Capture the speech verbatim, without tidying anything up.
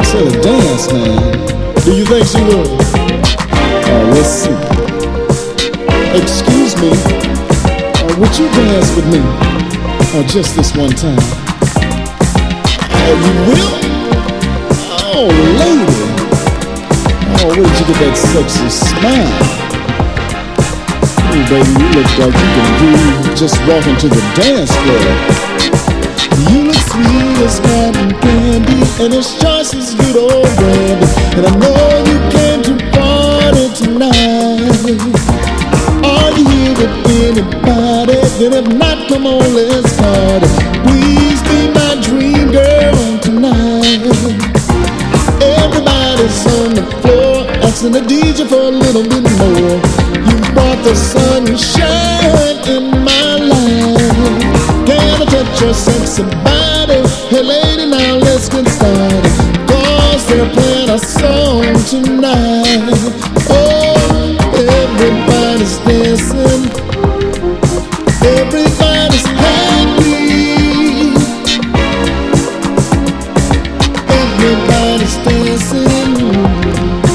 said a dance, man. Do you think she would? Uh, let's see. Excuse me, uh, would you dance with me? Or uh, just this one time? Uh, you will? Oh, lady. Oh, where did you get that sexy smile? Oh, baby, you look like you can do just walk into the dance floor. You look sweet as cotton candy, and as choice as good old brandy. And I know you came to party tonight. Are you here with anybody? Then if not, come on, let's party. Please be my dream girl tonight. Everybody's on the floor, asking the D J for a little bit more. You brought the sunshine in my life. Can I touch your sexy body? Hey lady, now let's get started, 'cause they're playing a song tonight.